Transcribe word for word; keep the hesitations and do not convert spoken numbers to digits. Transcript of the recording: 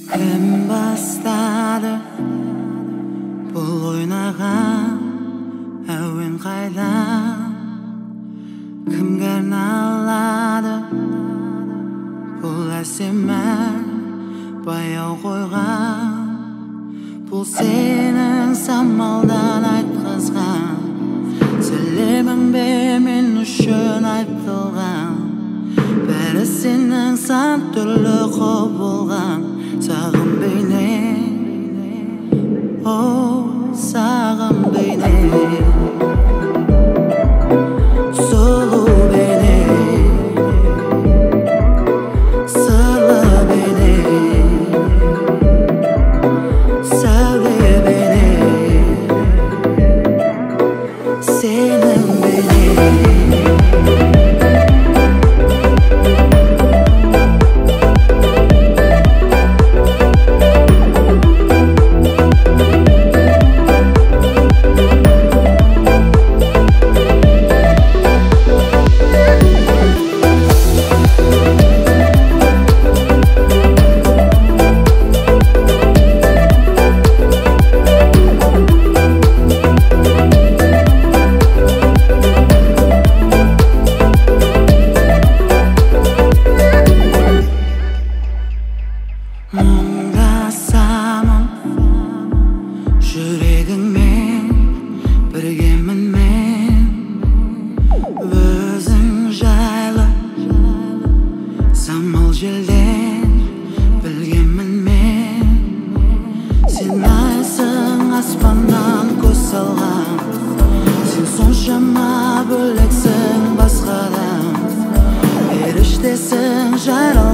Кім бастады бұл ойнаған әуен қайда? Кімге арналады бұл әсем ән баяу қойған? Бұл сенің самалдан айтқызған сәлемің бе мен үшін айтылған? Бәрі сенің сан түрлі құбылған сағым бейне, о сағым бейне, сұлу бейне, сырлы бейне, сәуле бейне, сенің бейне. Мұңдасамын жүрегіңмен біргемін мен, өзің жайлы самал желден білгенмін мен. Сен айсың аспаннан көз салған, сен соншама бөлексің басқадан, періштесің жаралған.